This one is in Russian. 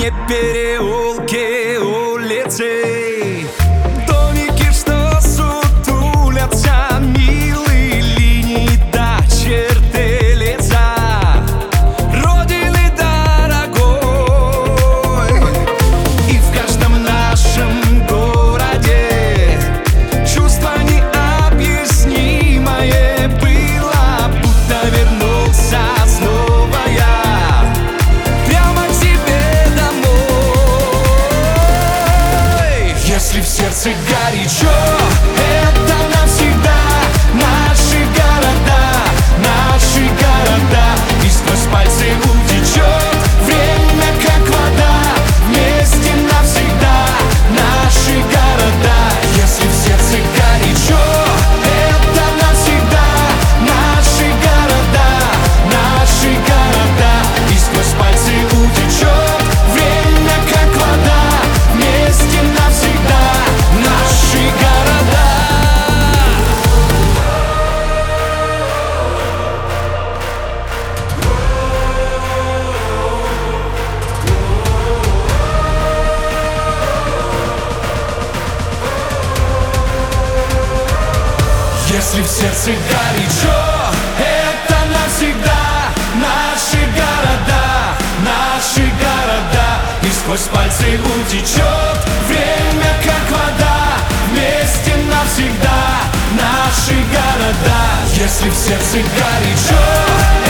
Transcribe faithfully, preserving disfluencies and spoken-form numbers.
не переулки, улицы, домики, что сутулятся, милые линии до черты лица Родины дорогой. И в каждом нашем городе чувство необъяснимое было, будто вернулся снова я прямо к себе домой. Если в сердце горячо, это навсегда наши города, наши города. И сквозь пальцы утечет время, как вода, вместе навсегда наши города. Если в сердце горячо, это навсегда наши города, наши города. И сквозь пальцы утечет время, как вода, вместе навсегда наши города. Если в сердце горячо, это навсегда наши города, наши города. И сквозь пальцы утечет время, как вода, вместе навсегда наши города. Если в сердце горячо,